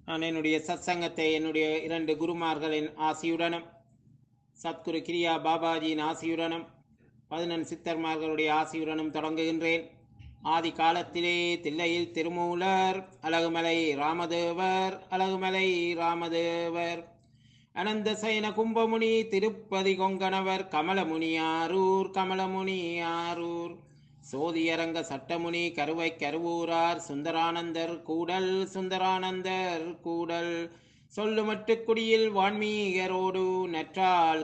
நான் என்னுடைய சத்சங்கத்தை என்னுடைய இரண்டு குருமார்களின் ஆசியுடனும் சத்குரு கிரியா பாபாஜியின் ஆசியுடனும் 11 சித்தர்மார்களுடைய ஆசியுடனும் தொடங்குகின்றேன். ஆதி காலத்திலே தில்லையில் திருமூலர் அழகுமலை ராமதேவர் அனந்த சயன கும்பமுனி திருப்பதி கொங்கணவர் கமலமுனியாரூர் சோதியரங்க சட்டமுனி கருவை கருவூரார் சுந்தரானந்தர் கூடல் சொல்லுமட்டுக்குடியில் வான்மீகரோடு நற்றால்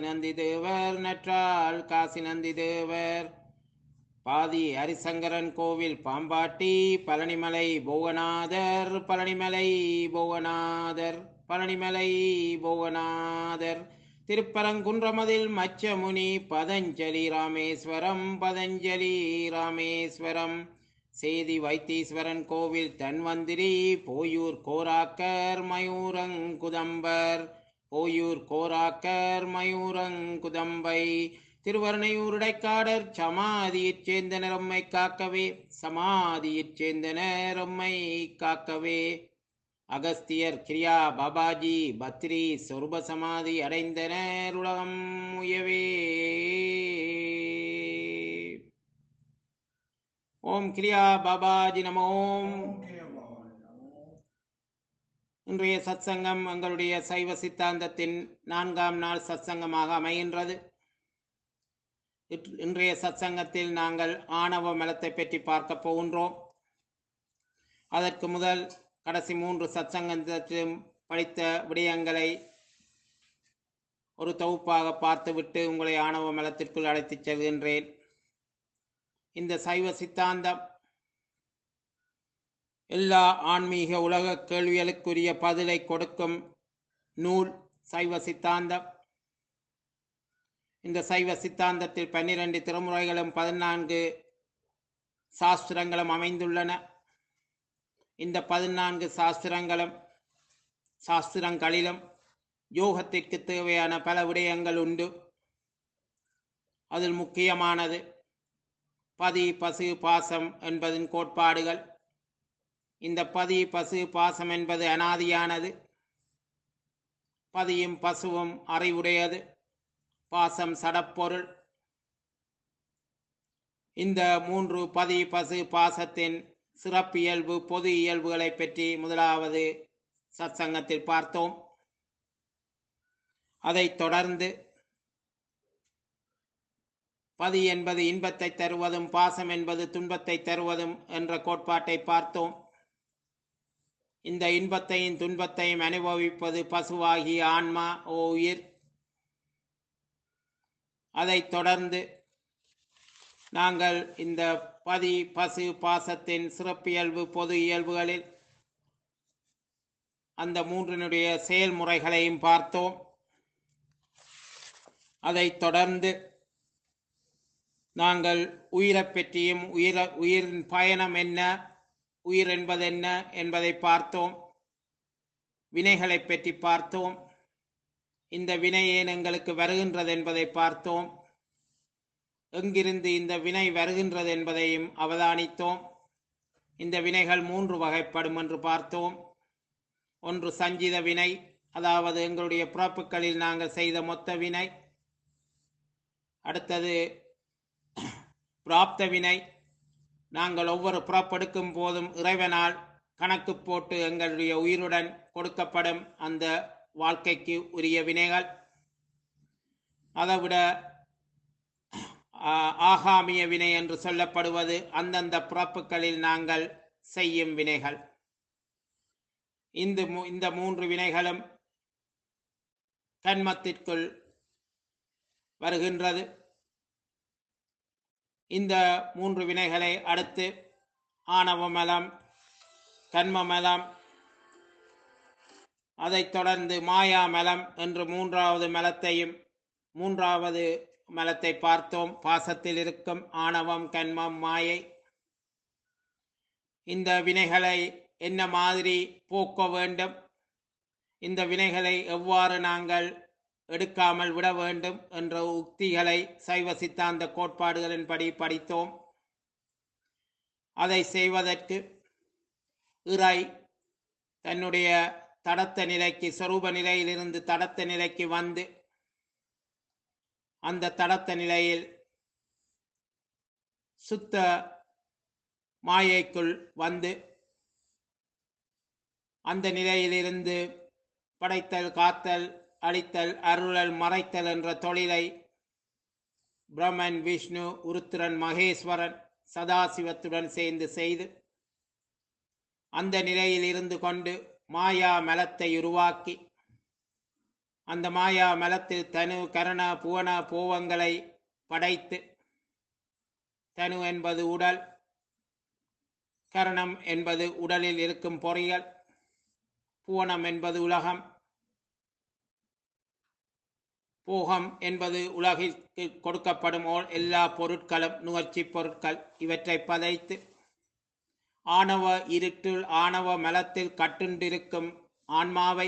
காசி நந்தி தேவர் பாதி ஹரிசங்கரன் கோவில் பாம்பாட்டி பழனிமலை போகநாதர் திருப்பரங்குன்றமதில் மச்சமுனி பதஞ்சலி ராமேஸ்வரம் சேதி வைத்தீஸ்வரன் கோவில் தன்வந்திரி போயூர் கோராக்கர் மயூரங்குதம்பை திருவர்ணையூருடைக்காடர் சமாதியிற் சேர்ந்தனர் உம்மை காக்கவே அகஸ்தியர் கிரியா பாபாஜி பத்ரி சொருப சமாதி அடைந்தனர் உலகம் உயவே. ஓம் கிரியா பாபாஜி நமோம். இன்றைய சத்சங்கம் எங்களுடைய சைவ சித்தாந்தத்தின் 4ஆம் நாள் சத்சங்கமாக அமைகின்றது. இன்றைய சத்சங்கத்தில் நாங்கள் ஆணவ மலத்தை பற்றி பார்க்க போகின்றோம். அதற்கு முதல் கடைசி 3 சத்சங்கத்திலும் படித்த விடயங்களை ஒரு தொகுப்பாக பார்த்துவிட்டு உங்களை ஆணவ மலத்திற்குள் அழைத்துச் செல்கின்றேன். இந்த சைவ சித்தாந்தம் எல்லா ஆன்மீக உலக கேள்விகளுக்குரிய பதிலை கொடுக்கும் நூல் சைவ சித்தாந்தம். இந்த சைவ சித்தாந்தத்தில் 12 திருமுறைகளும் 14 சாஸ்திரங்களும் அமைந்துள்ளன. இந்த 14 சாஸ்திரங்களிலும் யோகத்திற்கு தேவையான பல விடயங்கள் உண்டு. அதில் முக்கியமானது பதி பசு பாசம் என்பதின் கோட்பாடுகள். இந்த பதி பசு பாசம் என்பது அனாதியானது. பதியும் பசுவும் அறிவுடையது, பாசம் சடப்பொருள். இந்த 3 பதி பசு பாசத்தின் சிறப்பியல்பு பொது இயல்புகளை பற்றி முதலாவது சத்சங்கத்தில் பார்த்தோம். அதைத் தொடர்ந்து பதி என்பது இன்பத்தை தருவதும் பாசம் என்பது துன்பத்தை தருவதும் என்ற கோட்பாட்டை பார்த்தோம். இந்த இன்பத்தையும் துன்பத்தையும் அனுபவிப்பது பசுவாகிய ஆன்மா உயிர். அதைத் தொடர்ந்து நாங்கள் இந்த பதி பசு பாசத்தின் சிறப்பியல்பு பொது இயல்புகளில் அந்த 3னுடைய செயல்முறைகளையும் பார்த்தோம். அதைத் தொடர்ந்து நாங்கள் உயிரை பற்றியும் உயிரின் பயணம் என்ன, உயிர் என்பது என்ன என்பதை பார்த்தோம். வினைகளை பற்றி பார்த்தோம். இந்த வினை ஏன் எங்களுக்கு வருகின்றது என்பதை பார்த்தோம். எங்கிருந்து இந்த வினை வருகின்றது என்பதையும் அவதானித்தோம். இந்த வினைகள் 3 வகைப்படும் என்று பார்த்தோம். ஒன்று சஞ்சித வினை, அதாவது எங்களுடைய பிறப்புகளில் நாங்கள் செய்த மொத்த வினை. அடுத்தது பிராப்த வினை, நாங்கள் ஒவ்வொரு பிறப்பெடுக்கும் போதும் இறைவனால் கணக்கு போட்டு எங்களுடைய உயிருடன் கொடுக்கப்படும் அந்த வாழ்க்கைக்கு உரிய வினைகள். அதைவிட ஆகாமிய வினை என்று சொல்லப்படுவது அந்தந்த பிறப்புகளில் நாங்கள் செய்யும் வினைகள். இந்த 3 வினைகளும் கன்மத்திற்குள் வருகின்றது. இந்த 3 வினைகளை அடுத்து ஆணவமலம், கன்மமலம், அதைத் தொடர்ந்து மாயாமலம் என்று 3வது மலத்தை பார்த்தோம். பாசத்தில் இருக்கும் ஆணவம், கன்மம், மாயை. இந்த வினைகளை என்ன மாதிரி போக்க வேண்டும், இந்த வினைகளை எவ்வாறு நாங்கள் எடுக்காமல் விட வேண்டும் என்ற உக்திகளை சைவ சித்தாந்த கோட்பாடுகளின்படி படித்தோம். அதை செய்வதற்கு இறை தன்னுடைய தடத்த நிலைக்கு, சொரூப நிலையிலிருந்து தடத்த நிலைக்கு வந்து அந்த தடத்த நிலையில் சுத்த மாயைக்குள் வந்து அந்த நிலையிலிருந்து படைத்தல், காத்தல், அழித்தல், அருளல், மறைத்தல் என்ற தொழிலை பிரம்மன், விஷ்ணு, உருத்திரன், மகேஸ்வரன், சதாசிவத்துடன் சேர்ந்து செய்து அந்த நிலையில் இருந்து கொண்டு மாயா மலத்தை உருவாக்கி அந்த மாயா மலத்தில் தனு, கரண, புவன, போவங்களை படைத்து, தனு என்பது உடல், கரணம் என்பது உடலில் இருக்கும் பொறிகள், புவனம் என்பது உலகம், போகம் என்பது உலகிற்கு கொடுக்கப்படும் எல்லா பொருட்களும், நுகர்ச்சி பொருட்கள், இவற்றை பதைத்து ஆணவ இருட்டில் ஆணவ மலத்தில் கட்டுண்டிருக்கும் ஆன்மாவை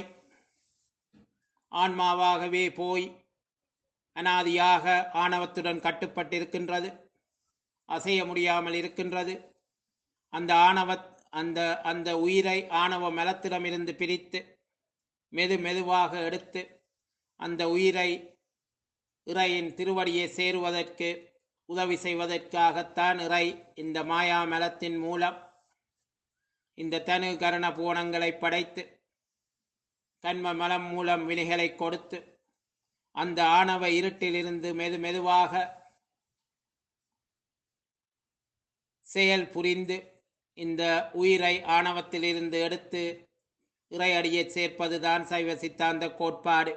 ஆன்மாவாகவே போய் அனாதியாக ஆணவத்துடன் கட்டுப்பட்டிருக்கின்றது, அசைய முடியாமல் இருக்கின்றது. அந்த அந்த அந்த உயிரை ஆணவ மலத்திடமிருந்து பிரித்து மெதுவாக எடுத்து அந்த உயிரை இறையின் திருவடியை சேருவதற்கு உதவி செய்வதற்காகத்தான் இறை இந்த மாயா மலத்தின் மூலம் இந்த தனு, கரண, பூணங்களை படைத்து கண்ம மலம் மூலம் வினைகளை கொடுத்து அந்த ஆணவ இருட்டிலிருந்து மெதுவாக செயல் புரிந்து இந்த உயிரை ஆணவத்திலிருந்து எடுத்து இறையடியை சேர்ப்பதுதான் சைவ சித்தாந்த கோட்பாடு.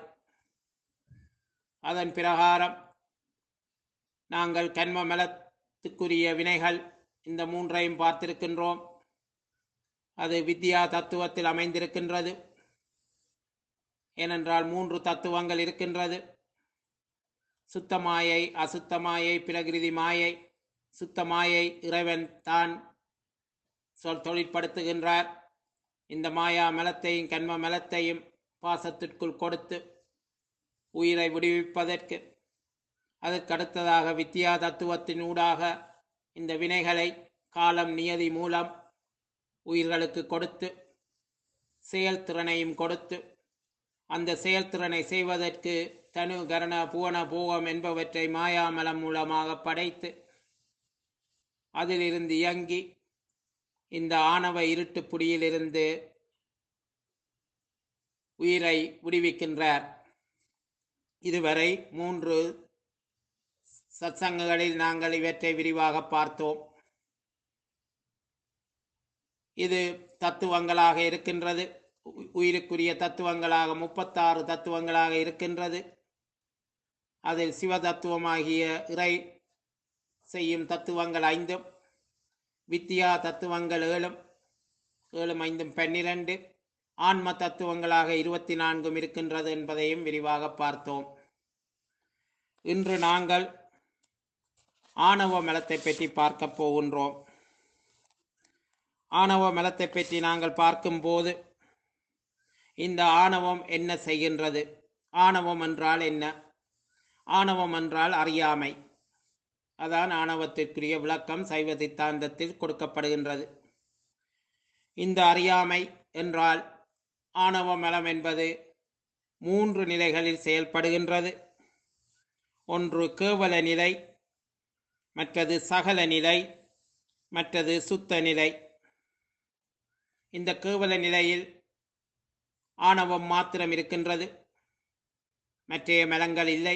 அதன் பிரகாரம் நாங்கள் கண்ம மலத்துக்குரிய வினைகள் இந்த மூன்றையும் பார்த்திருக்கின்றோம். அது வித்யா தத்துவத்தில் அமைந்திருக்கின்றது. ஏனென்றால் 3 தத்துவங்கள் இருக்கின்றது. சுத்த மாயை, அசுத்த மாயை, பிரகிருதி மாயை. சுத்த மாயை இறைவன் தான் தொழிற்படுத்துகின்றார். இந்த மாயா மலத்தையும் கண்ம மலத்தையும் பாசத்திற்குள் கொடுத்து உயிரை விடுவிப்பதற்கு. அதற்கடுத்ததாக வித்யா தத்துவத்தின் ஊடாக இந்த வினைகளை காலம், நியதி மூலம் உயிர்களுக்கு கொடுத்து செயல்திறனையும் கொடுத்து அந்த செயல்திறனை செய்வதற்கு தனு, கரண, புவன, போகம் என்பவற்றை மாயாமலம் மூலமாக படைத்து அதிலிருந்து இயங்கி இந்த ஆணவ இருட்டு புடியிலிருந்து உயிரை விடுவிக்கின்றார். இதுவரை 3 சத்சங்கங்களில் நாங்கள் இவற்றை விரிவாக பார்த்தோம். இது தத்துவங்களாக இருக்கின்றது. உயிருக்குரிய தத்துவங்களாக 36 தத்துவங்களாக இருக்கின்றது. அதில் சிவ தத்துவமாகிய இறை செய்யும் தத்துவங்கள் 5, வித்யா தத்துவங்கள் 7, 7 5 12, ஆன்ம தத்துவங்களாக 24 இருக்கின்றது என்பதையும் விரிவாக பார்த்தோம். இன்று நாங்கள் ஆணவ மலத்தை பற்றி பார்க்க போகின்றோம். ஆணவ மலத்தை பற்றி நாங்கள் பார்க்கும்போது இந்த ஆணவம் என்ன செய்கின்றது? ஆணவம் என்றால் என்ன? ஆணவம் என்றால் அறியாமை. அதான் ஆணவத்திற்குரிய விளக்கம் சைவ சித்தாந்தத்தில் கொடுக்கப்படுகின்றது. இந்த அறியாமை என்றால் ஆணவ மலம் என்பது 3 நிலைகளில் செயல்படுகின்றது. ஒன்று கேவல நிலை, மற்றது சகல நிலை, மற்றது சுத்த நிலை. இந்த கேவல நிலையில் ஆணவம் மாத்திரம் இருக்கின்றது, மற்றைய மலங்கள் இல்லை.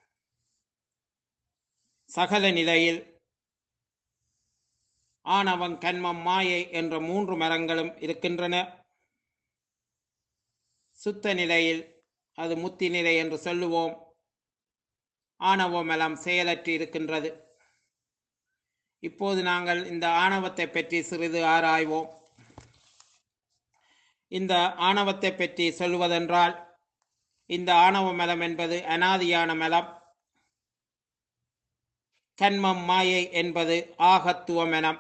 சகல நிலையில் ஆணவம், கண்மம், மாயை என்ற 3 மரங்களும் இருக்கின்றன. சுத்த நிலையில், அது முத்தி நிலை என்று சொல்லுவோம், ஆணவ மலம் செயலற்று இருக்கின்றது. இப்போது நாங்கள் இந்த ஆணவத்தை பற்றி சிறிது ஆராய்வோம். இந்த ஆணவத்தை பற்றி சொல்லுவதென்றால், இந்த ஆணவ மலம் என்பது அனாதியான மலம். கண்மம், மாயை என்பது ஆகத்துவ மனம்.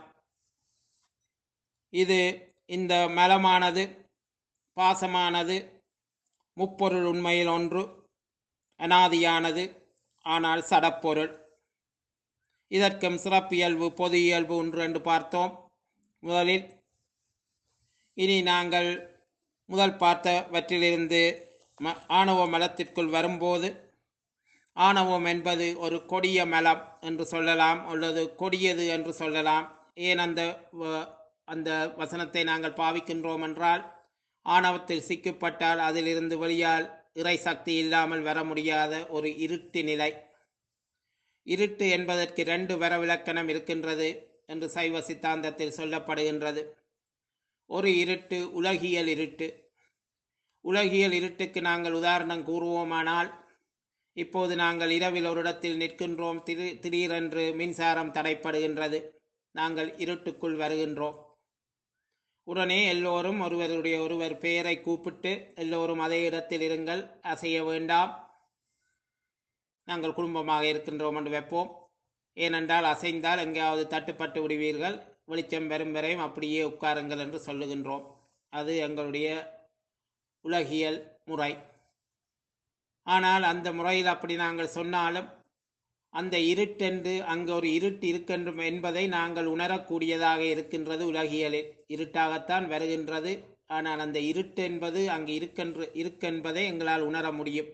இது இந்த மலமானது, பாசமானது முப்பொருள் உண்மையில் ஒன்று, அனாதியானது, ஆனால் சடப்பொருள். இதற்கும் சிறப்பியல்பு, பொது இயல்பு ஒன்று என்று பார்த்தோம் முதலில். இனி நாங்கள் முதல் பார்த்தவற்றிலிருந்து ஆணவ மலத்திற்குள் வரும்போது, ஆணவம் என்பது ஒரு கொடிய மலம் என்று சொல்லலாம், அல்லது கொடியது என்று சொல்லலாம். ஏன் அந்த வசனத்தை நாங்கள் பாவிக்கின்றோம் என்றால், ஆணவத்தில் சிக்கப்பட்டால் அதிலிருந்து வெளியால் இறை சக்தி இல்லாமல் வர முடியாத ஒரு இருட்டு நிலை. இருட்டு என்பதற்கு 2 வரவிலக்கணம் இருக்கின்றது என்று சைவ சித்தாந்தத்தில் சொல்லப்படுகின்றது. ஒரு இருட்டு உலகியல் இருட்டு. உலகியல் இருட்டுக்கு நாங்கள் உதாரணம் கூறுவோமானால், இப்போது நாங்கள் இரவில் ஒரு இடத்தில் நிற்கின்றோம், திடீரென்று மின்சாரம் தடைப்படுகின்றது, நாங்கள் இருட்டுக்குள் வருகின்றோம். உடனே எல்லோரும் ஒருவருடைய ஒருவர் பெயரை கூப்பிட்டு, எல்லோரும் அதே இடத்தில் இருங்கள், அசைய வேண்டாம், நாங்கள் குடும்பமாக இருக்கின்றோம் என்று வைப்போம். ஏனென்றால் அசைந்தால் எங்கேயாவது தட்டுப்பட்டு விடுவீர்கள், வெளிச்சம் வரும் வரையும் அப்படியே உட்காருங்கள் என்று சொல்லுகின்றோம். அது எங்களுடைய உலகியல் முறை. ஆனால் அந்த முறையில் அப்படி நாங்கள் சொன்னாலும், அந்த இருட்டென்று அங்கு ஒரு இருட்டு இருக்கின்றும் என்பதை நாங்கள் உணரக்கூடியதாக இருக்கின்றது. உலகியலில் இருட்டாகத்தான் வருகின்றது, ஆனால் அந்த இருட்டு என்பது அங்கு இருக்கென்பதை எங்களால் உணர முடியும்.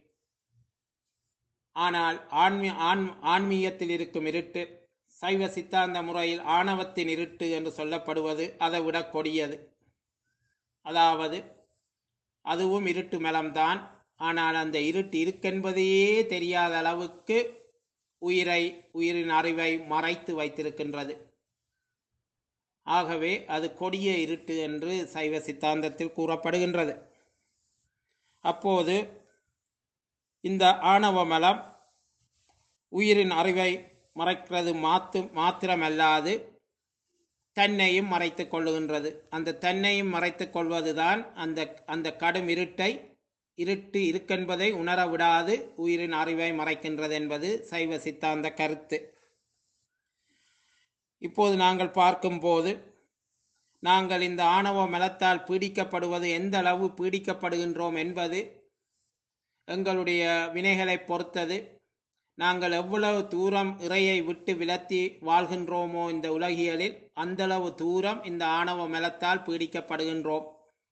ஆனால் ஆன்மீகத்தில் இருக்கும் இருட்டு, சைவ சித்தாந்த முறையில் ஆணவத்தின் இருட்டு என்று சொல்லப்படுவது அதை விட கொடியது. அதாவது அதுவும் இருட்டு மலம்தான், ஆனால் அந்த இருட்டு இருக்கென்பதையே தெரியாத அளவுக்கு உயிரின் அறிவை மறைத்து வைத்திருக்கின்றது. ஆகவே அது கொடிய இருட்டு என்று சைவ சித்தாந்தத்தில் கூறப்படுகின்றது. அப்போது இந்த ஆணவ மலம் உயிரின் அறிவை மறைக்கிறது மாத்திரமல்லாது தன்னையும் மறைத்து கொள்ளுகின்றது. அந்த தன்னையும் மறைத்து கொள்வதுதான் அந்த கடும் இருட்டு இருக்கென்பதை உணர விடாது உயிரின் அறிவை மறைக்கின்றது என்பது சைவ சித்தாந்த கருத்து. இப்போது நாங்கள் பார்க்கும்போது, நாங்கள் இந்த ஆணவ மலத்தால் பீடிக்கப்படுவது எந்த அளவு பீடிக்கப்படுகின்றோம் என்பது எங்களுடைய வினைகளை பொறுத்தது. நாங்கள் எவ்வளவு தூரம் இறையை விட்டு விலத்தி வாழ்கின்றோமோ இந்த உலகியலில், அந்தளவு தூரம் இந்த ஆணவ மலத்தால் பீடிக்கப்படுகின்றோம்.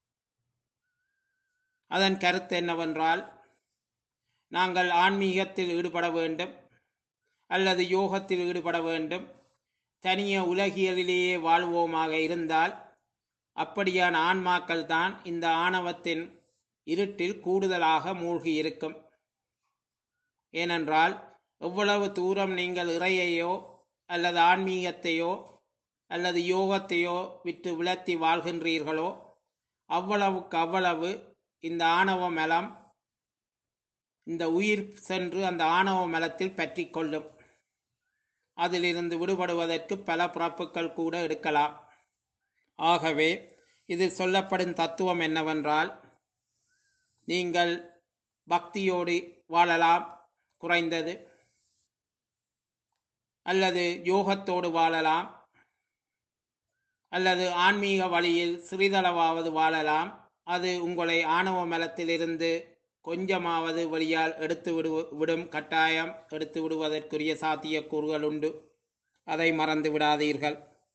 அதன் கருத்து என்னவென்றால், நாங்கள் ஆன்மீகத்தில் ஈடுபட வேண்டும் அல்லது யோகத்தில் ஈடுபட வேண்டும், தனிய உலகியலிலேயே வாழ்வோமாக இருந்தால், அப்படியான ஆன்மாக்கள் தான் இந்த ஆணவத்தின் இருட்டில் கூடுதலாக மூழ்கி இருக்கும். ஏனென்றால் எவ்வளவு தூரம் நீங்கள் இறையையோ அல்லது ஆன்மீகத்தையோ அல்லது யோகத்தையோ விட்டு விலத்தி வாழ்கின்றீர்களோ, அவ்வளவுக்கு அவ்வளவு இந்த ஆணவ மலம், இந்த உயிர் சென்று அந்த ஆணவ மலத்தில் பற்றி கொள்ளும். அதிலிருந்து விடுபடுவதற்கு பல பிறப்புகள் கூட எடுக்கலாம். ஆகவே இதில் சொல்லப்படும் தத்துவம் என்னவென்றால், நீங்கள் பக்தியோடு வாழலாம் குறைந்தது, அல்லது யோகத்தோடு வாழலாம், அல்லது ஆன்மீக வழியில் சிறிதளவாவது வாழலாம். அது உங்களை ஆணவ மலத்திலிருந்து கொஞ்சமாவது வழியால் விடும் கட்டாயம் எடுத்து விடுவதற்குரிய சாத்தியக்கூறுகள் உண்டு. அதை மறந்து விடாதீர்கள்.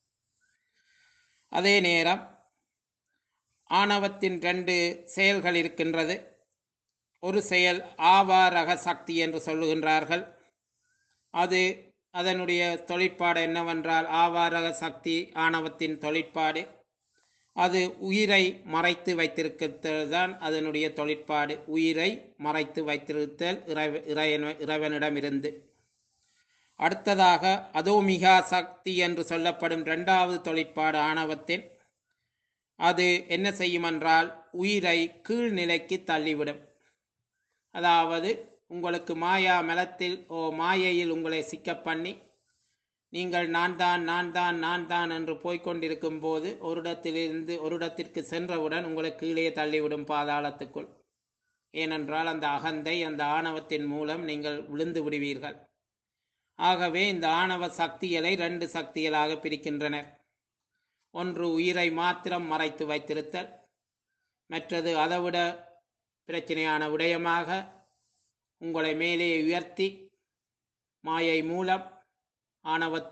அதே நேரம் ஆணவத்தின் 2 செயல்கள் இருக்கின்றது. ஒரு செயல் ஆவாரக சக்தி என்று சொல்லுகின்றார்கள். அதனுடைய தொழிற்பாடு என்னவென்றால், ஆவாரக சக்தி ஆணவத்தின் தொழிற்பாடு. அது உயிரை மறைத்து வைத்திருத்தல் தான் அதனுடைய தொழிற்பாடு. உயிரை மறைத்து வைத்திருத்தல் இறைவனிடமிருந்து. அடுத்ததாக அதோமிகா சக்தி என்று சொல்லப்படும் 2வது தொழிற்பாடு ஆணவத்தின். அது என்ன செய்யும் என்றால், உயிரை கீழ்நிலைக்கு தள்ளிவிடும். அதாவது உங்களுக்கு மாயா மலத்தில் மாயையில் உங்களை சிக்க பண்ணி, நீங்கள் நான் தான் என்று போய்கொண்டிருக்கும் போது ஒரு இடத்திற்கு சென்றவுடன் உங்களை கீழே தள்ளிவிடும் பாதாளத்துக்குள். ஏனென்றால் அந்த அகந்தை, அந்த ஆணவத்தின் மூலம் நீங்கள் விழுந்து விடுவீர்கள். ஆகவே இந்த ஆணவ சக்திகளை 2 சக்திகளாக பிரிக்கின்றனர். ஒன்று உயிரை மாத்திரம் மறைத்து வைத்திருத்தல், மற்றது அதைவிட பிரச்சனையான விடயமாக உங்களை மேலே உயர்த்தி மாயை மூலம்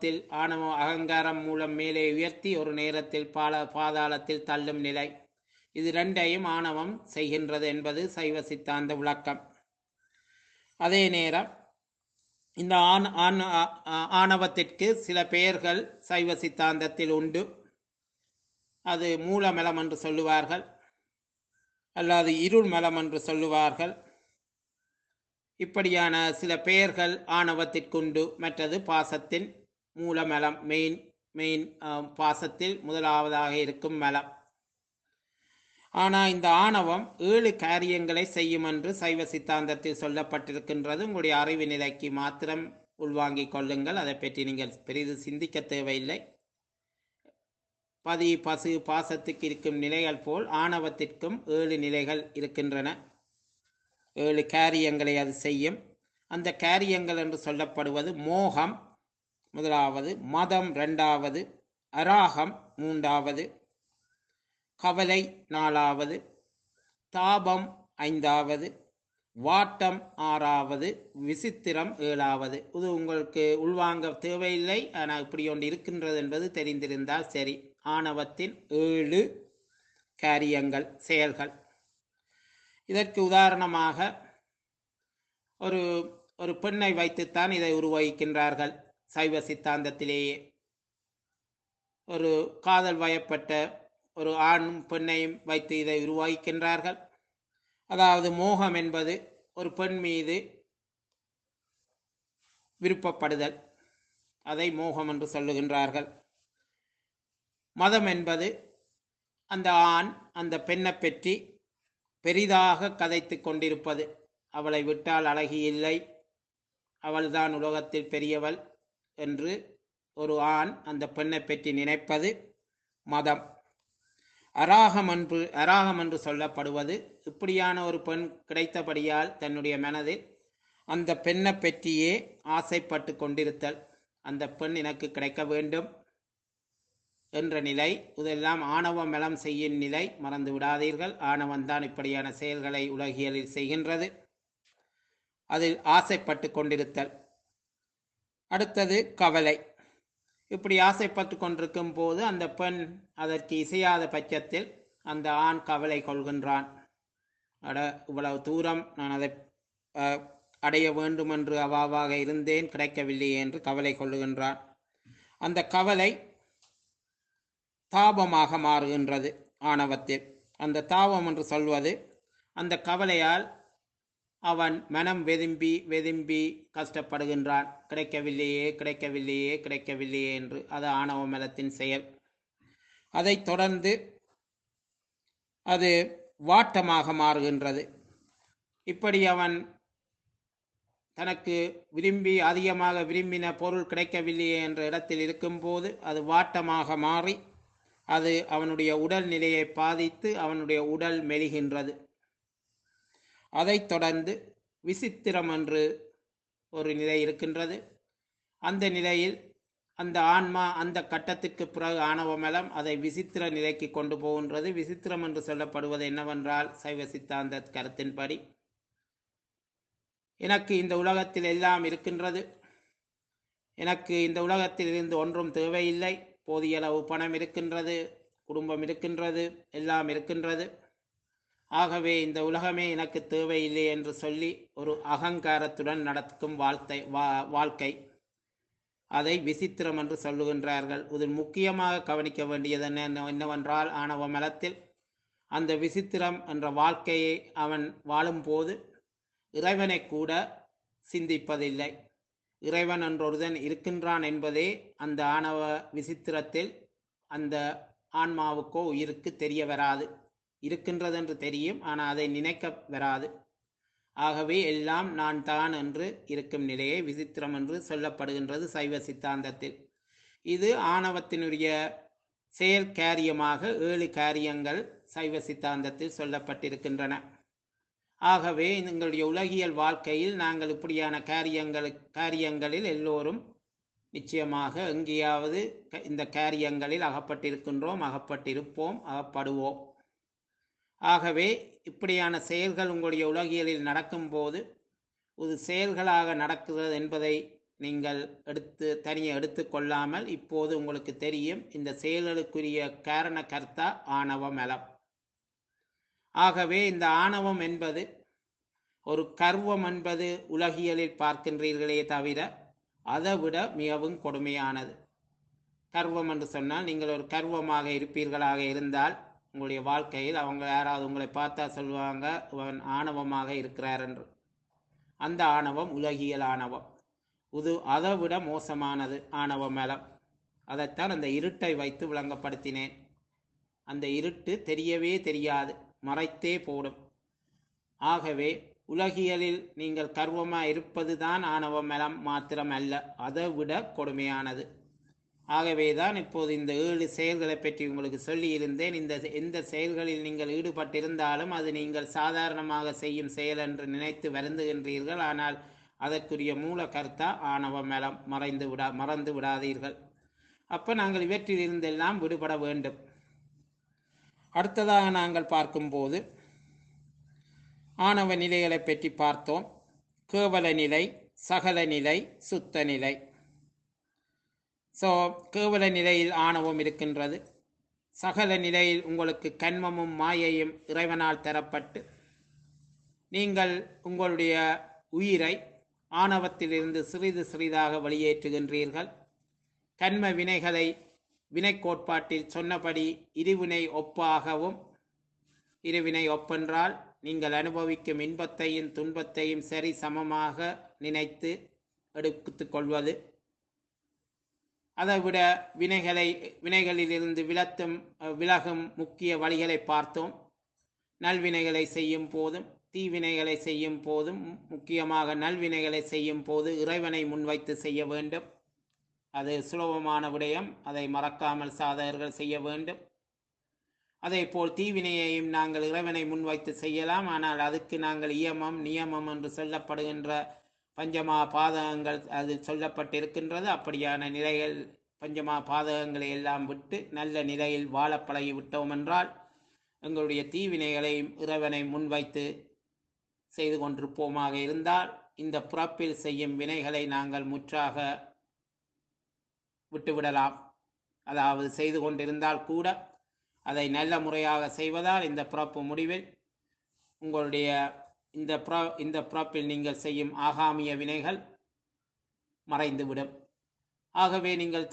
ஆணவ அகங்காரம் மூலம் மேலே உயர்த்தி ஒரு நேரத்தில் பாதாளத்தில் தள்ளும் நிலை. இது ரெண்டையும் ஆணவம் செய்கின்றது என்பது சைவ சித்தாந்த விளக்கம். அதே நேரம் இந்த ஆணவத்திற்கு சில பெயர்கள் சைவ சித்தாந்தத்தில் உண்டு. அது மூலமலம் என்று சொல்லுவார்கள், அல்லது இருள் மலம் என்று சொல்லுவார்கள். இப்படியான சில பெயர்கள் ஆணவத்திற்குண்டு. மற்றது பாசத்தின் மூலமலம், மெயின் மெயின் பாசத்தில் முதலாவதாக இருக்கும் மலம். ஆனால் இந்த ஆணவம் 7 காரியங்களை செய்யும் என்று சைவ சித்தாந்தத்தில் சொல்லப்பட்டிருக்கின்றது. உங்களுடைய அறிவு நிலைக்கு மாத்திரம் உள்வாங்கிக் கொள்ளுங்கள், அதை பற்றி நீங்கள் பெரிது சிந்திக்க தேவையில்லை. பதி பசு பாசத்துக்கு இருக்கும் நிலைகள் போல் ஆணவத்திற்கும் 7 நிலைகள் இருக்கின்றன. 7 காரியங்களை அது செய்யும். அந்த காரியங்கள் என்று சொல்லப்படுவது மோகம் முதலாவது, மதம் 2வது, அராகம் 3வது, கவலை 4வது, தாபம் 5வது, வாட்டம் 6வது, விசித்திரம் 7வது. இது உங்களுக்கு உள்வாங்க தேவையில்லை, ஆனால் இப்படி ஒன்று இருக்கின்றது என்பது தெரிந்திருந்தால் சரி. ஆணவத்தின் 7 காரியங்கள், செயல்கள். இதற்கு உதாரணமாக ஒரு பெண்ணை வைத்துத்தான் இதை உருவகிக்கின்றார்கள் சைவ சித்தாந்தத்திலேயே. ஒரு காதல் வயப்பட்ட ஒரு ஆணும் பெண்ணையும் வைத்து இதை உருவாகிக்கின்றார்கள். அதாவது மோகம் என்பது ஒரு பெண் மீது விருப்பப்படுதல், அதை மோகம் என்று சொல்லுகின்றார்கள். மதம் என்பது அந்த ஆண் அந்த பெண்ணை பற்றி பெரிதாக கதைத்து கொண்டிருப்பது. அவளை விட்டால் அழகி இல்லை, அவள்தான் உலகத்தில் பெரியவள் என்று ஒரு ஆண் அந்த பெண்ணை பற்றி நினைப்பது மதம். அராகம் என்று சொல்லப்படுவது, இப்படியான ஒரு பெண் கிடைத்தபடியால் தன்னுடைய மனதில் அந்த பெண்ணை பற்றியே ஆசைப்பட்டு கொண்டிருத்தல். அந்த பெண் எனக்கு கிடைக்க வேண்டும் என்ற நிலை. இதெல்லாம் ஆணவ மலம் செய்யும் நிலை, மறந்து விடாதீர்கள். ஆணவம்தான் இப்படியான செயல்களை உலகியலில் செய்கின்றது. அதில் ஆசைப்பட்டு கொண்டிருத்தல். அடுத்தது கவலை. இப்படி ஆசைப்பட்டு கொண்டிருக்கும் போது அந்த பெண் அதற்கு இசையாத பட்சத்தில் அந்த ஆண் கவலை கொள்கின்றான். இவ்வளவு தூரம் நான் அதை அடைய வேண்டும் என்று அவாவாக இருந்தேன், கிடைக்கவில்லையே என்று கவலை கொள்ளுகின்றான். அந்த கவலை தாபமாக மாறுகின்றது ஆணவத்தில். அந்த தாபம் என்று சொல்வது, அந்த கவலையால் அவன் மனம் வெதும்பி வெதும்பி கஷ்டப்படுகின்றான். கிடைக்கவில்லையே கிடைக்கவில்லையே கிடைக்கவில்லையே என்று. அது ஆணவ மலத்தின் செயல். அதை தொடர்ந்து அது வாட்டமாக மாறுகின்றது. இப்படி அவன் தனக்கு அதிகமாக விரும்பின பொருள் கிடைக்கவில்லையே என்ற இடத்தில் இருக்கும்போது அது வாட்டமாக மாறி அது அவனுடைய உடல் நிலையை பாதித்து அவனுடைய உடல் மெலிகின்றது. அதைத் தொடர்ந்து விசித்திரம் என்று ஒரு நிலை இருக்கின்றது. அந்த நிலையில் அந்த ஆன்மா அந்த கட்டத்திற்கு பிறகு ஆணவமலம் அதை விசித்திர நிலைக்கு கொண்டு போகின்றது. விசித்திரம் என்று சொல்லப்படுவது என்னவென்றால், சைவ சித்தாந்த கருத்தின்படி, எனக்கு இந்த உலகத்தில் எல்லாம் இருக்கின்றது, எனக்கு இந்த உலகத்தில் இருந்து ஒன்றும் தேவையில்லை, போதிய அளவு பணம் இருக்கின்றது, குடும்பம் இருக்கின்றது, எல்லாம் இருக்கின்றது, ஆகவே இந்த உலகமே எனக்கு தேவையில்லை என்று சொல்லி ஒரு அகங்காரத்துடன் நடக்கும் வாழ்க்கை, அதை விசித்திரம் என்று சொல்லுகின்றார்கள். இதில் முக்கியமாக கவனிக்க வேண்டியது என்னவென்றால், ஆணவ மலத்தில் அந்த விசித்திரம் என்ற வாழ்க்கையை அவன் வாழும்போது இறைவனை கூட சிந்திப்பதில்லை. இறைவன் என்றொருதன் இருக்கின்றான் என்பதே அந்த ஆணவ விசித்திரத்தில் அந்த ஆன்மாவுக்கோ உயிருக்கு தெரிய வராது. இருக்கின்றது என்று தெரியும், ஆனால் அதை நினைக்க வராது. ஆகவே எல்லாம் நான் தான் என்று இருக்கும் நிலையை விசித்திரம் என்று சொல்லப்படுகின்றது சைவ சித்தாந்தத்தில். இது ஆணவத்தினுடைய செயல் காரியமாக 7 காரியங்கள் சைவ சித்தாந்தத்தில் சொல்லப்பட்டிருக்கின்றன. ஆகவே எங்களுடைய உலகியல் வாழ்க்கையில் நாங்கள் இப்படியான காரியங்களில் எல்லோரும் நிச்சயமாக எங்கேயாவது இந்த காரியங்களில் அகப்பட்டிருக்கின்றோம், அகப்பட்டிருப்போம், அகப்படுவோம். ஆகவே இப்படியான செயல்கள் உங்களுடைய உலகியலில் நடக்கும்போது இது செயல்களாக நடக்கிறது என்பதை நீங்கள் தனியே எடுத்துக்கொள்ளாமல், இப்போது உங்களுக்கு தெரியும் இந்த செயல்களுக்குரிய காரண கர்த்தா ஆணவ மலம். ஆகவே இந்த ஆணவம் என்பது ஒரு கர்வம் என்பது உலகியலில் பார்க்கின்றீர்களே தவிர அதைவிட மிகவும் கொடுமையானது. கர்வம் என்று சொன்னால், நீங்கள் ஒரு கர்வமாக இருப்பீர்களாக இருந்தால் உங்களுடைய வாழ்க்கையில் அவங்க யாராவது உங்களை பார்த்தா சொல்லுவாங்க இவன் ஆணவமாக இருக்கிறார் என்று. அந்த ஆணவம் உலகியல் ஆணவம். அதை விட மோசமானது ஆணவ மலம். அதைத்தான் அந்த இருட்டை வைத்து விளங்கப்படுத்தினேன். அந்த இருட்டு தெரியவே தெரியாது, மறைத்தே போடும். ஆகவே உலகியலில் நீங்கள் கர்வமாக இருப்பது தான் ஆணவ மலம் மாத்திரம் அல்ல, அதை விட கொடுமையானது. ஆகவேதான் இப்போது இந்த 7 செயல்களை பற்றி உங்களுக்கு சொல்லியிருந்தேன். இந்த எந்த செயல்களில் நீங்கள் ஈடுபட்டிருந்தாலும் அது நீங்கள் சாதாரணமாக செய்யும் செயல் என்று நினைத்து வருந்துகின்றீர்கள். ஆனால் அதற்குரிய மூல கருத்தா ஆணவ மலம். மறந்து விடாதீர்கள். அப்போ நாங்கள் இவற்றில் இருந்தெல்லாம் விடுபட வேண்டும். அடுத்ததாக நாங்கள் பார்க்கும்போது ஆணவ நிலைகளை பற்றி பார்த்தோம். கேவல நிலை, சகல நிலை, சுத்த நிலை. கேவல நிலையில் ஆணவம் இருக்கின்றது. சகல நிலையில் உங்களுக்கு கண்மமும் மாயையும் இறைவனால் தரப்பட்டு நீங்கள் உங்களுடைய உயிரை ஆணவத்திலிருந்து சிறிது சிறிதாக வெளியேற்றுகின்றீர்கள். கண்ம வினைகளை வினை கோட்பாட்டில் சொன்னபடி இருவினை ஒப்பாகவும், இருவினை ஒப்பென்றால் நீங்கள் அனுபவிக்கும் இன்பத்தையும் துன்பத்தையும் சரி சமமாக நினைத்து எடுத்துக் கொள்வது. அதைவிட வினைகளிலிருந்து விலகும் முக்கிய வழிகளை பார்த்தோம். நல்வினைகளை செய்யும் போதும் தீவினைகளை செய்யும் போதும், முக்கியமாக நல்வினைகளை செய்யும் போது இறைவனை முன்வைத்து செய்ய வேண்டும். அது சுலபமான விடயம். அதை மறக்காமல் சாதகர்கள் செய்ய வேண்டும். அதே போல் தீவினையையும் நாங்கள் இறைவனை முன்வைத்து செய்யலாம். ஆனால் அதுக்கு நாங்கள் இயமம் நியமம் என்று சொல்லப்படுகின்ற பஞ்சமா பாதகங்கள் அது சொல்லப்பட்டிருக்கின்றது. அப்படியான நிலைகள் பஞ்சமா பாதகங்களை எல்லாம் விட்டு நல்ல நிலையில் வாழ பழகி விட்டோம் என்றால் எங்களுடைய தீவினைகளையும் இறைவனை முன்வைத்து செய்து கொண்டிருப்போமாக இருந்தால் இந்த பிறப்பில் செய்யும் வினைகளை நாங்கள் முற்றாக விட்டுவிடலாம். அதாவது செய்து கொண்டிருந்தால் கூட அதை நல்ல முறையாக செய்வதால் இந்த பிறப்பு முடிவில் உங்களுடைய இந்த பிறப்பில் நீங்கள் செய்யும் ஆகாமிய வினைகள் மறைந்துவிடும். ஆகவே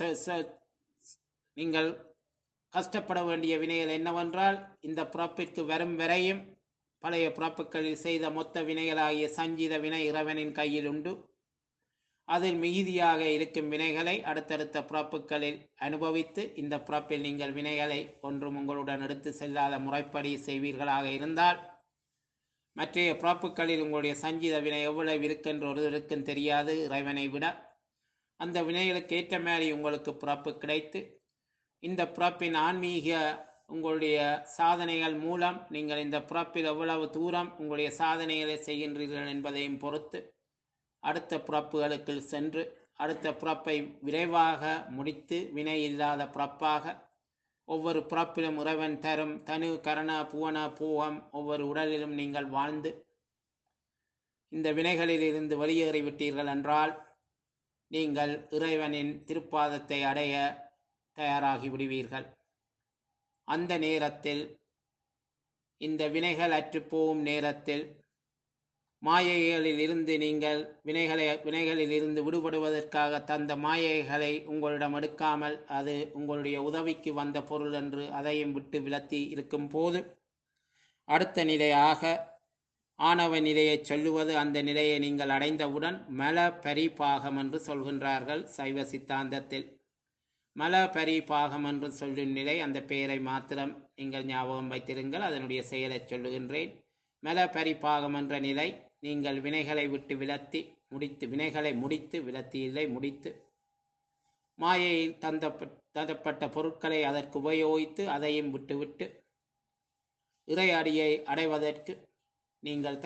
நீங்கள் கஷ்டப்பட வேண்டிய வினைகள் என்னவென்றால், இந்த பிறப்பிற்கு வரும் வரையும் பழைய பிறப்புகளில் செய்த மொத்த வினைகளாகிய சஞ்சித வினை இறைவனின் கையில் உண்டு. அதில் மிகுதியாக இருக்கும் வினைகளை அடுத்தடுத்த பிறப்புகளில் அனுபவித்து இந்த பிறப்பில் நீங்கள் வினைகளை ஒன்றும் உங்களுடன் எடுத்து செல்லாத முறைப்படி செய்வீர்களாக இருந்தால் மற்றைய பிறப்புகளில் உங்களுடைய சஞ்சித வினை எவ்வளவு இருக்கின்ற ஒருவருக்கும் தெரியாது இறைவனை விட. அந்த வினைகளுக்கு ஏற்ற மாதிரி உங்களுக்கு பிறப்பு கிடைத்து இந்த பிறப்பின் ஆன்மீக உங்களுடைய சாதனைகள் மூலம் நீங்கள் இந்த பிறப்பில் எவ்வளவு தூரம் உங்களுடைய சாதனைகளை செய்கின்றீர்கள் என்பதையும் பொறுத்து அடுத்த பிறப்புகளுக்கு சென்று அடுத்த பிறப்பை விரைவாக முடித்து வினை இல்லாத பிறப்பாக ஒவ்வொரு பிறப்பிலும் இறைவன் தரும் தனு கரண புவன பூவம் ஒவ்வொரு உடலிலும் நீங்கள் வாழ்ந்து இந்த வினைகளில் இருந்து வெளியேறிவிட்டீர்கள் என்றால் நீங்கள் இறைவனின் திருப்பாதத்தை அடைய தயாராகி விடுவீர்கள். அந்த நேரத்தில் இந்த வினைகள் அற்றுப்போகும் நேரத்தில் மாயைகளில் இருந்து நீங்கள் வினைகளில் இருந்து விடுபடுவதற்காக தந்த மாயைகளை உங்களிடம் எடுக்காமல் அது உங்களுடைய உதவிக்கு வந்த பொருள் என்று அதையும் விட்டு விலத்தி இருக்கும் போது அடுத்த நிலையாக ஆணவ நிலையை சொல்லுவது. அந்த நிலையை நீங்கள் அடைந்தவுடன் மல பரிபாகம் என்று சொல்கின்றார்கள் சைவ சித்தாந்தத்தில். மல பரிபாகம் என்று சொல்லும் நிலை, அந்த பெயரை மாத்திரம் நீங்கள் ஞாபகம் வைத்திருங்கள், அதனுடைய செயலை சொல்லுகின்றேன். மல பரிபாகம் என்ற நிலை நீங்கள் வினைகளை விட்டு விலத்தி முடித்து வினைகளை முடித்து விலத்தி இல்லை முடித்து மாயையில் தந்தப்பட்ட பொருட்களை அதற்கு உபயோகித்து அதையும் விட்டுவிட்டு இறை அடியை அடைவதற்கு நீங்கள்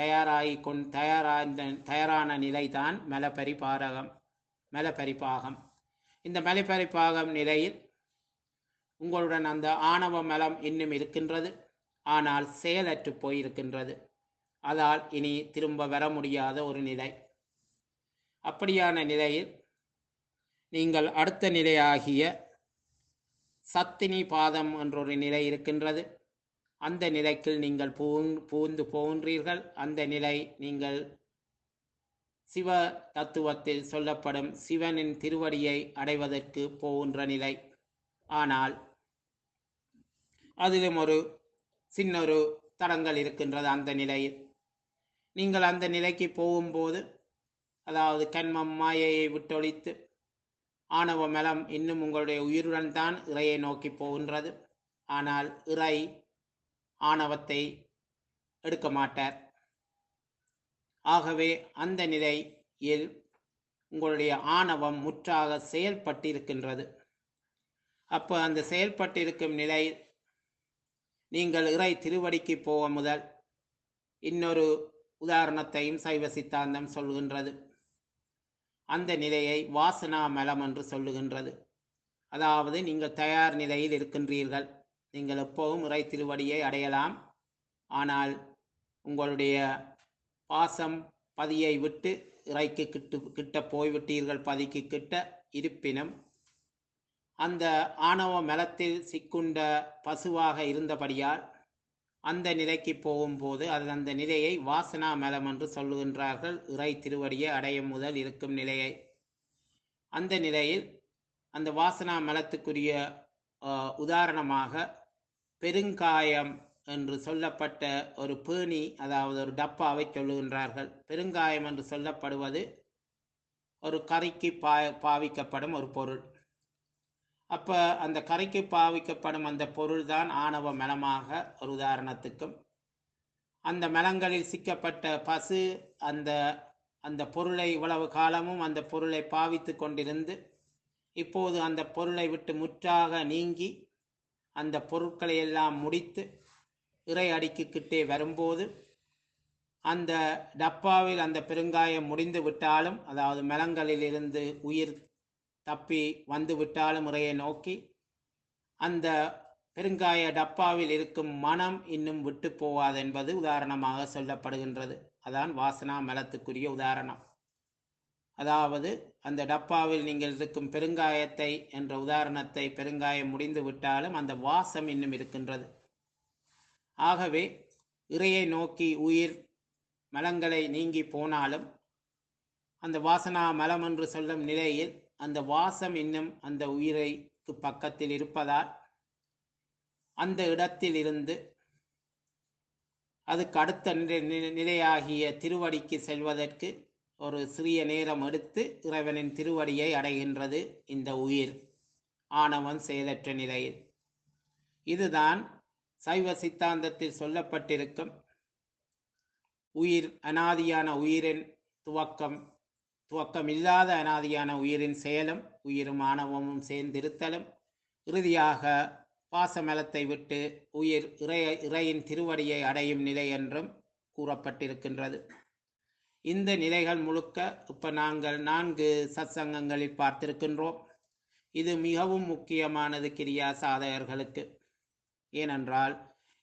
தயாரான நிலைதான் மலபரிபாகம். இந்த மலபரிபாகம் நிலையில் உங்களுடன் அந்த ஆணவ மலம் இன்னும் இருக்கின்றது, ஆனால் செயலற்று போயிருக்கின்றது. அதால் இனி திரும்ப வர முடியாத ஒரு நிலை. அப்படியான நிலையில் நீங்கள் அடுத்த நிலையாகிய சத்தினி பாதம் என்றொரு நிலை இருக்கின்றது. அந்த நிலைக்கு நீங்கள் பூந்து போகின்றீர்கள். அந்த நிலை நீங்கள் சிவ தத்துவத்தில் சொல்லப்படும் சிவனின் திருவடியை அடைவதற்கு போகின்ற நிலை. ஆனால் அதிலும் ஒரு சின்னொரு தடங்கள் இருக்கின்றது. அந்த நிலையில் நீங்கள் அந்த நிலைக்கு போகும்போது, அதாவது கண்மம் மாயையை விட்டொழித்து ஆணவ மலம் இன்னும் உங்களுடைய உயிருடன் தான் இறையை நோக்கி போகின்றது. ஆனால் இறை ஆணவத்தை எடுக்க மாட்டார். ஆகவே அந்த நிலையில் உங்களுடைய ஆணவம் முற்றாக செயல்பட்டிருக்கின்றது. அப்போ அந்த செயல்பட்டிருக்கும் நிலை நீங்கள் இறை திருவடிக்கு போக முதல் இன்னொரு உதாரணத்தையும் சைவ சித்தாந்தம் சொல்கின்றது. அந்த நிலையை வாசனா மலம் என்று சொல்லுகின்றது. அதாவது நீங்கள் தயார் நிலையில் இருக்கின்றீர்கள். நீங்கள் எப்போவும் இறை திருவடியை அடையலாம். ஆனால் உங்களுடைய பாசம் பதியை விட்டு இறைக்கு கிட்ட போய்விட்டீர்கள், பதிக்கு கிட்ட. இருப்பினும் அந்த ஆணவ மலத்தில் சிக்குண்ட பசுவாக இருந்தபடியால் அந்த நிலைக்கு போகும்போது அந்த நிலையை வாசனா மலம் என்று சொல்லுகின்றார்கள். இறை திருவடியை அடையும் முதல் இருக்கும் நிலையை. அந்த நிலையில் அந்த வாசனா மலத்துக்குரிய உதாரணமாக பெருங்காயம் என்று சொல்லப்பட்ட ஒரு பேணி, அதாவது ஒரு டப்பாவை சொல்லுகின்றார்கள். பெருங்காயம் என்று சொல்லப்படுவது ஒரு கறிக்கு பாவிக்கப்படும் ஒரு பொருள். அப்போ அந்த கறிக்கு பாவிக்கப்படும் அந்த பொருள் தான் ஆணவ மலமாக ஒரு உதாரணத்துக்கும். அந்த மலங்களில் சிக்கப்பட்ட பசு அந்த அந்த பொருளை இவ்வளவு காலமும் அந்த பொருளை பாவித்து கொண்டிருந்து இப்போது அந்த பொருளை விட்டு முற்றாக நீங்கி அந்த பொருட்களை எல்லாம் முடித்து இறை அடிக்கு கிட்டே வரும்போது அந்த டப்பாவில் அந்த பெருங்காயம் முடிந்து விட்டாலும், அதாவது மலங்களில் இருந்து உயிர் தப்பி வந்து விட்டாலும் இறையை நோக்கி அந்த பெருங்காய டப்பாவில் இருக்கும் மனம் இன்னும் விட்டு போவாது என்பது உதாரணமாக சொல்லப்படுகின்றது. அதான் வாசனா மலத்துக்குரிய உதாரணம். அதாவது அந்த டப்பாவில் நீங்கள் இருக்கும் பெருங்காயத்தை என்ற உதாரணத்தை, பெருங்காயம் முடிந்து விட்டாலும் அந்த வாசம் இன்னும் இருக்கின்றது. ஆகவே இறையை நோக்கி உயிர் மலங்களை நீங்கி போனாலும் அந்த வாசனா மலம் என்று சொல்லும் நிலையில் அந்த வாசம் இன்னும் அந்த உயிரைக்கு பக்கத்தில் இருப்பதால் அந்த இடத்தில் இருந்து அதுக்கு அடுத்த நிலையாகிய திருவடிக்கு செல்வதற்கு ஒரு சிறிய நேரம் எடுத்து இறைவனின் திருவடியை அடைகின்றது இந்த உயிர் ஆணவம் செயலற்ற நிலையில். இதுதான் சைவ சித்தாந்தத்தில் சொல்லப்பட்டிருக்கும் உயிர் அனாதியான உயிரின் துவக்கம் இல்லாத அனாதியான உயிரின் செயலும் உயிரும் ஆணவமும் சேர்ந்திருத்தலும் இறுதியாக பாசமலத்தை விட்டு உயிர் இறையின் திருவடியை அடையும் நிலை என்றும் கூறப்பட்டிருக்கின்றது. இந்த நிலைகள் முழுக்க இப்ப நாங்கள் 4 சத்சங்கங்களில் பார்த்திருக்கின்றோம். இது மிகவும் முக்கியமானது கிரியா சாதகர்களுக்கு. ஏனென்றால்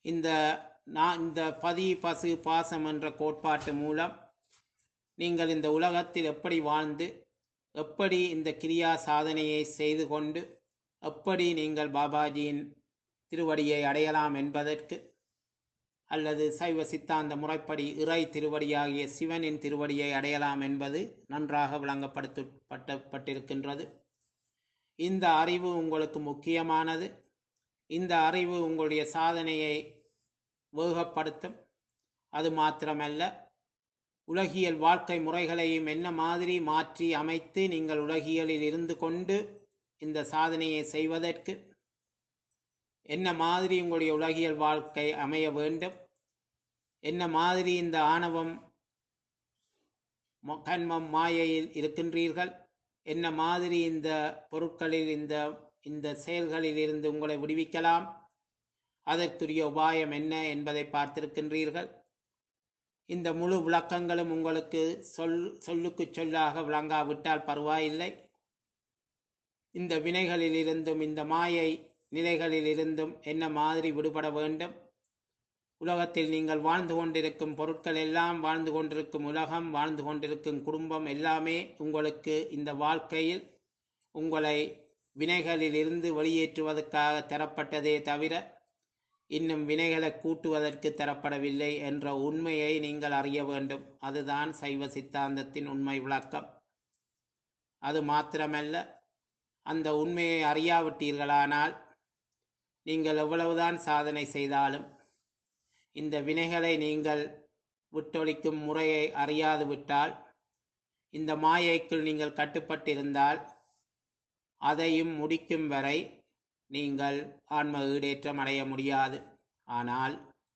இந்த பதி பசு பாசம் என்ற கோட்பாட்டு மூலம் நீங்கள் இந்த உலகத்தில் எப்படி வாழ்ந்து, எப்படி இந்த கிரியா சாதனையை செய்து கொண்டு, எப்படி நீங்கள் பாபாஜியின் திருவடியை அடையலாம் என்பதற்கு, அல்லது சைவ சித்தாந்த முறைப்படி இறை திருவடியாகிய சிவனின் திருவடியை அடையலாம் என்பது நன்றாக விளங்கப்படுத்தப்பட்டிருக்கின்றது. இந்த அறிவு உங்களுக்கு முக்கியமானது. இந்த அறிவு உங்களுடைய சாதனையை வேகப்படுத்தும். அது மாத்திரமல்ல, உலகியல் வாழ்க்கை முறைகளையும் என்ன மாதிரி மாற்றி அமைத்து நீங்கள் உலகியலில் இருந்து கொண்டு இந்த சாதனையை செய்வதற்கு என்ன மாதிரி உங்களுடைய உலகியல் வாழ்க்கை அமைய வேண்டும், என்ன மாதிரி இந்த ஆணவம் கண்மம் மாயையில் இருக்கின்றீர்கள், என்ன மாதிரி இந்த பொருட்களில் இந்த செயல்களில் இருந்து உங்களை விடுவிக்கலாம், அதற்குரிய உபாயம் என்ன என்பதை பார்த்திருக்கின்றீர்கள். இந்த முழு விளக்கங்களும் உங்களுக்கு சொல்லுக்கு சொல்லாக விளங்காவிட்டால் பரவாயில்லை. இந்த வினைகளில் இருந்தும் இந்த மாயை நிலைகளில் இருந்தும் என்ன மாதிரி விடுபட வேண்டும், உலகத்தில் நீங்கள் வாழ்ந்து கொண்டிருக்கும் பொருட்கள் எல்லாம், வாழ்ந்து கொண்டிருக்கும் உலகம், வாழ்ந்து கொண்டிருக்கும் குடும்பம் எல்லாமே உங்களுக்கு இந்த வாழ்க்கையில் உங்களை வினைகளில் இருந்து வெளியேற்றுவதற்காக தரப்பட்டதே தவிர இன்னும் வினைகளை கூட்டுவதற்கு தரப்படவில்லை என்ற உண்மையை நீங்கள் அறிய வேண்டும். அதுதான் சைவ சித்தாந்தத்தின் உண்மை விளக்கம். அது மாத்திரமல்ல, அந்த உண்மையை அறியாவிட்டீர்களானால் நீங்கள் எவ்வளவுதான் சாதனை செய்தாலும் இந்த வினைகளை நீங்கள் விட்டொழிக்கும் முறையை அறியாது விட்டால், இந்த மாயைக்குள் நீங்கள் கட்டுப்பட்டிருந்தால், அதையும் முடிக்கும் வரை நீங்கள் ஆன்ம ஈடேற்றம் அடைய முடியாது. ஆனால்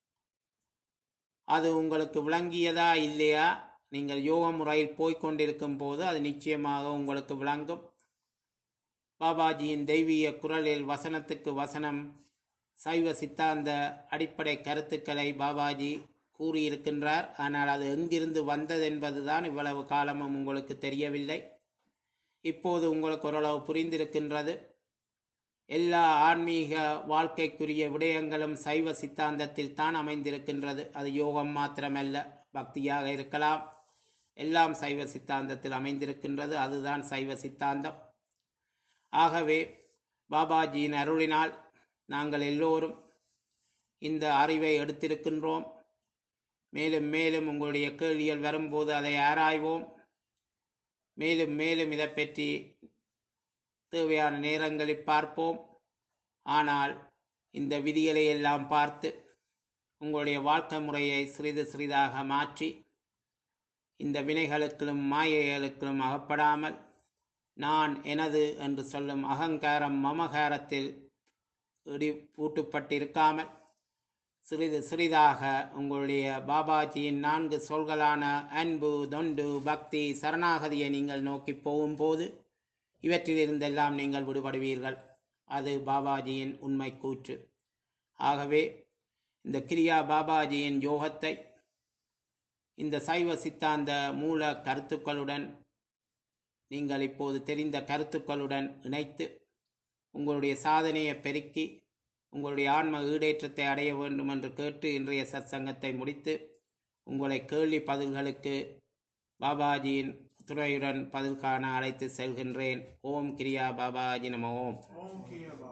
அது உங்களுக்கு விளங்கியதா இல்லையா, நீங்கள் யோக முறையில் போய்கொண்டிருக்கும் போது அது நிச்சயமாக உங்களுக்கு விளங்கும். பாபாஜியின் தெய்வீக குரலில் வசனத்துக்கு வசனம் சைவ சித்தாந்த அடிப்படை கருத்துக்களை பாபாஜி கூறியிருக்கின்றார். ஆனால் அது எங்கிருந்து வந்தது என்பதுதான் இவ்வளவு காலமும் உங்களுக்கு தெரியவில்லை. இப்போது உங்களுக்கு ஓரளவு புரிந்திருக்கின்றது. எல்லா ஆன்மீக வாழ்க்கைக்குரிய விடயங்களும் சைவ சித்தாந்தத்தில் தான் அமைந்திருக்கின்றது. அது யோகம் மாத்திரமல்ல, பக்தியாக இருக்கலாம், எல்லாம் சைவ சித்தாந்தத்தில் அமைந்திருக்கின்றது. அதுதான் சைவ சித்தாந்தம். ஆகவே பாபாஜியின் அருளினால் நாங்கள் எல்லோரும் இந்த அறிவை எடுத்திருக்கின்றோம். மேலும் மேலும் உங்களுடைய கேள்விகள் வரும்போது அதை ஆராய்வோம். மேலும் மேலும் இதை பற்றி தேவையான நேரங்களில் பார்ப்போம். ஆனால் இந்த விதிகளை எல்லாம் பார்த்து உங்களுடைய வாழ்க்கை முறையை சிறிது சிறிதாக மாற்றி இந்த வினைகளுக்கும் மாயைகளுக்கும் அகப்படாமல் நான் எனது என்று சொல்லும் அகங்காரம் மமகாரத்தில் ஊட்டப்பட்டிருக்காமல் சிறிது சிறிதாக உங்களுடைய பாபாஜியின் 4 சொல்களான அன்பு, தொண்டு, பக்தி, சரணாகதியை நீங்கள் நோக்கி போகும்போது இவற்றிலிருந்தெல்லாம் நீங்கள் விடுபடுவீர்கள். அது பாபாஜியின் உண்மை கூற்று. ஆகவே இந்த கிரியா பாபாஜியின் யோகத்தை இந்த சைவ சித்தாந்த மூல கருத்துக்களுடன் நீங்கள் இப்போது தெரிந்த கருத்துக்களுடன் இணைத்து உங்களுடைய சாதனையை பெருக்கி உங்களுடைய ஆன்ம ஈடேற்றத்தை அடைய வேண்டும் என்று கேட்டு இன்றைய சத்சங்கத்தை முடித்து உங்களை கேள்வி பதில்களுக்கு பாபாஜியின் துறையுடன் பதில் காண அழைத்து செல்கின்றேன். ஓம் கிரியா பாபாஜி நம. ஓம்.